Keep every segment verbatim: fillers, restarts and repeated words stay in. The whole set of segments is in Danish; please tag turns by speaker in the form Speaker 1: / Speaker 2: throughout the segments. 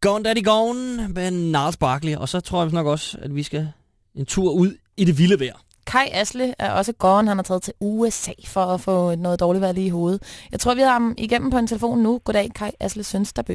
Speaker 1: Gone Daddy Gone med Gnarls Barkley, og så tror jeg nok også, at vi skal en tur ud i det vilde vejr.
Speaker 2: Kai Asle er også gone. Han er taget til U S A for at få noget dårligt vejr lige i hovedet. Jeg tror, vi har ham igennem på en telefon nu. Goddag, Kai Asle Sønsterbø.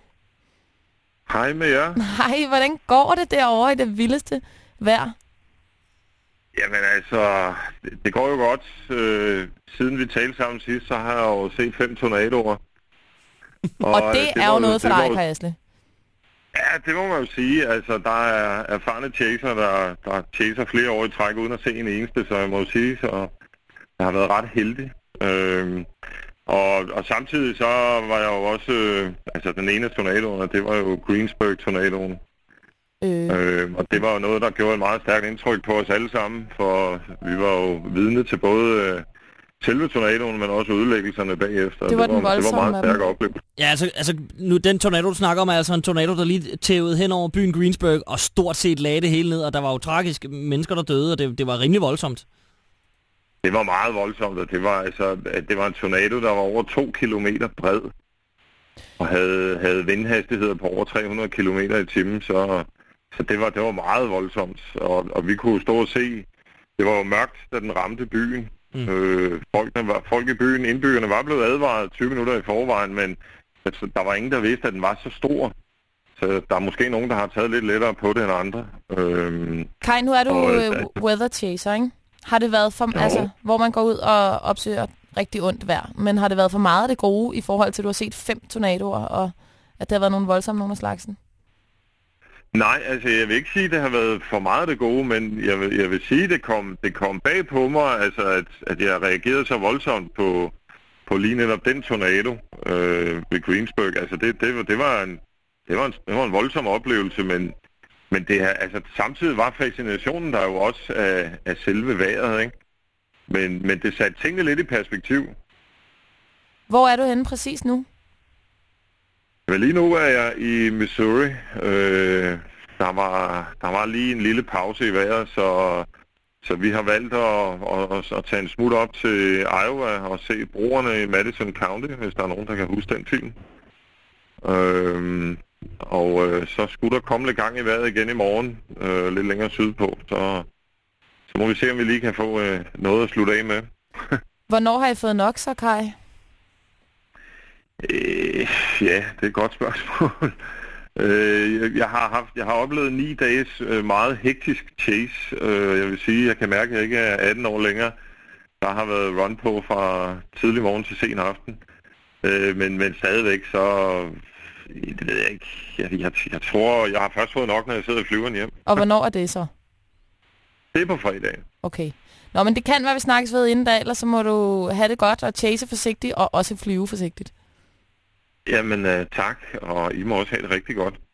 Speaker 3: Hej med jer.
Speaker 2: Hej, hvordan går det derovre i det vildeste vejr?
Speaker 3: Jamen altså, det, det går jo godt. Øh, siden vi talte sammen sidst, så har jeg jo set fem tornadoer.
Speaker 2: Og, og det, det er jo noget for dig, Kai Asle.
Speaker 3: Ja, det må man jo sige. Altså, der er erfarne chaser, der, der chaser flere år i træk, uden at se en eneste, så jeg må sige, så jeg har været ret heldig. Øhm, og, og samtidig så var jeg jo også, øh, altså den ene af tornadoerne, det var jo Greensburg-tornadoen. Øh. Øh, og det var jo noget, der gjorde et meget stærkt indtryk på os alle sammen, for vi var jo vidne til både øh, selve tornadoen, men også ødelæggelserne bagefter.
Speaker 2: Det var,
Speaker 3: det var,
Speaker 2: den voldsomme,
Speaker 3: det var meget stærk oplevelse.
Speaker 1: Ja, altså, altså nu, den tornado, du snakker om, er altså en tornado, der lige tævede hen over byen Greensburg, og stort set lagde det hele ned, og der var jo tragiske mennesker, der døde, og det, det var rimelig voldsomt.
Speaker 3: Det var meget voldsomt, og det var, altså, det var en tornado, der var over to kilometer bred, og havde, havde vindhastigheder på over tre hundrede kilometer i timen, så, så det, var, det var meget voldsomt, og, og vi kunne stå og se, det var jo mørkt, da den ramte byen. Mm. Øh, folkene var, folk i byen, indbyggerne var blevet advaret tyve minutter i forvejen, men altså, der var ingen, der vidste, at den var så stor. Så der er måske nogen, der har taget lidt lettere på det end andre. Øhm,
Speaker 2: Kai, nu er du
Speaker 3: og,
Speaker 2: øh, weather chaser, ikke? Har det været for, altså, hvor man går ud og opsøger rigtig ondt vejr, men har det været for meget af det gode i forhold til, at du har set fem tornadoer, og at der har været nogle voldsomme nogle af slagsen?
Speaker 3: Nej, altså jeg vil ikke sige, at det har været for meget af det gode, men jeg vil, jeg vil sige, at det kom, det kom bag på mig, altså at, at jeg reagerede så voldsomt på, på lige netop den tornado øh, ved Greensburg. Altså det, det, var, det, var en, det, var en, det var en voldsom oplevelse, men, men det her, altså, samtidig var fascinationen der jo også af, af selve vejret, ikke? Men, men det satte tingene lidt i perspektiv.
Speaker 2: Hvor er du henne præcis nu?
Speaker 3: Men lige nu er jeg i Missouri. Øh, der, var, der var lige en lille pause i vejret, så, så vi har valgt at, at, at tage en smut op til Iowa og se broerne i Madison County, hvis der er nogen, der kan huske den film. Øh, og øh, så skulle der komme lidt gang i vejret igen i morgen, øh, lidt længere sydpå. Så, så må vi se, om vi lige kan få øh, noget at slutte af med.
Speaker 2: Hvornår har I fået nok så, Kai?
Speaker 3: Øh, ja, det er et godt spørgsmål. øh, jeg har haft, jeg har oplevet ni dages øh, meget hektisk chase. Øh, jeg vil sige, jeg kan mærke, at jeg ikke er atten år længere. Der har været run på fra tidlig morgen til sen aften. Øh, men, men stadigvæk så, det ved jeg ikke. Jeg, jeg, jeg tror, jeg har først fået nok, når jeg sidder i flyveren hjem.
Speaker 2: Og hvornår er det så?
Speaker 3: Det er på fredag.
Speaker 2: Okay. Nå, men det kan være, vi snakkes ved inden da, ellers så må du have det godt og chase forsigtigt og også flyve forsigtigt.
Speaker 3: Jamen, uh, tak, og I må også have det rigtig godt.